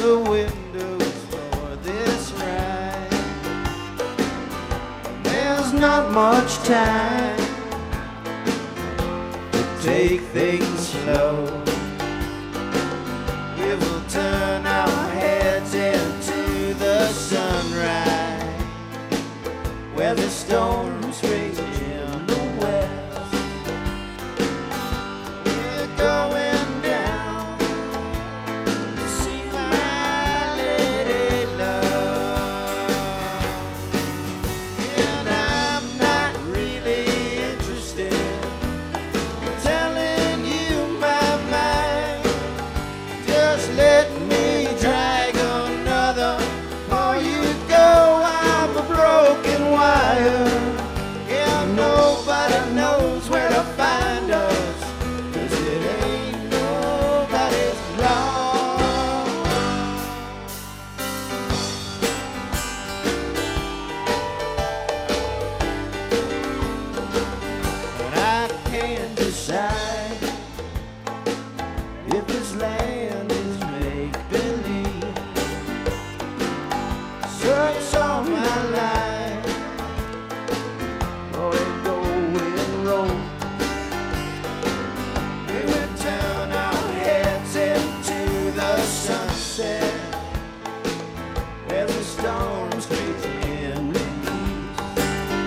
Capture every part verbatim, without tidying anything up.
the windows for this ride. There's not much time to take things slow. We will turn our heads into the sunrise, where the storms rage in the west. We're going down to see my lady love, and I'm not really interested in telling you my mind. Just let me drag another before you go. I'm a broken wire, and nobody knows where to find us, 'cause it ain't nobody's law. And I can't decide if this land is make-believe. Search all my life for a going road. We would turn our heads into the sunset, where the storms raging in the east.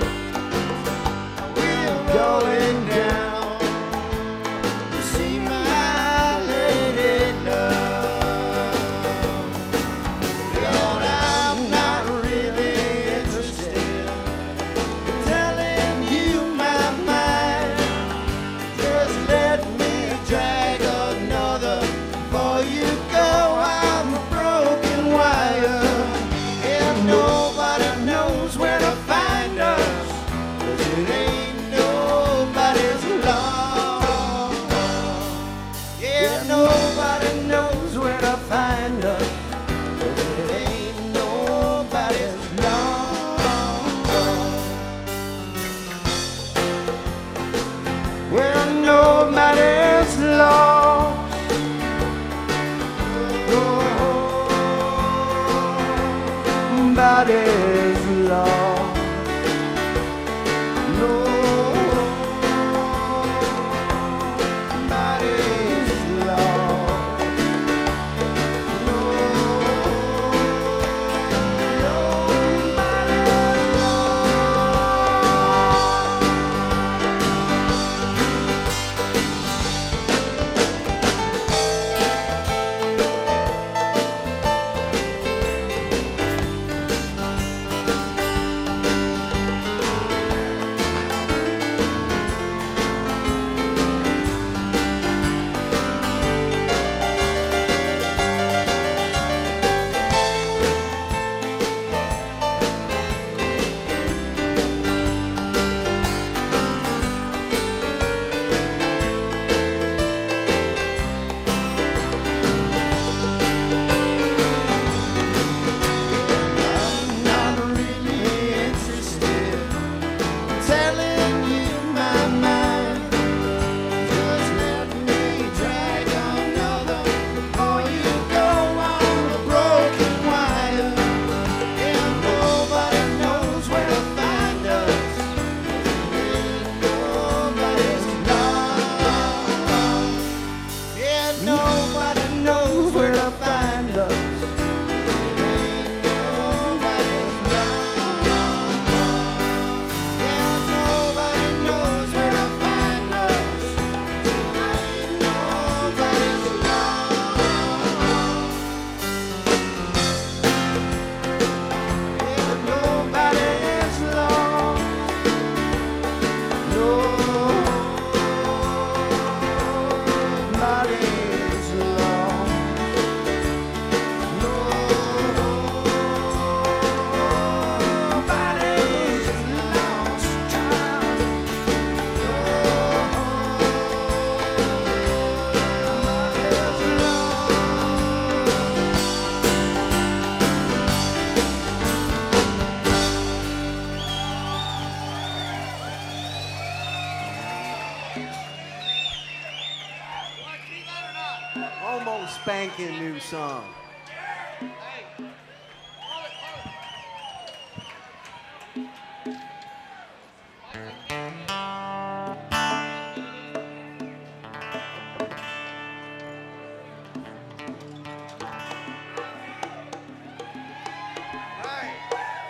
We're going down to see my lady love. Lord, I'm not really interested in telling you my mind. Just let me drag another before you go. I'm a broken wire, and nobody knows where to find us, 'cause it ain't nobody's law. Yeah, nobody knows where to find us, 'cause it ain't nobody's law. Well, nobody's lost. Nobody's lost. Nobody's lost. I'm not really interested in telling you my mind. Just let me drag another before you go. I'm a broken wire, and nobody knows where to find us, 'cause it ain't nobody's law. Yeah, nobody knows where to find us. Almost spanking new song.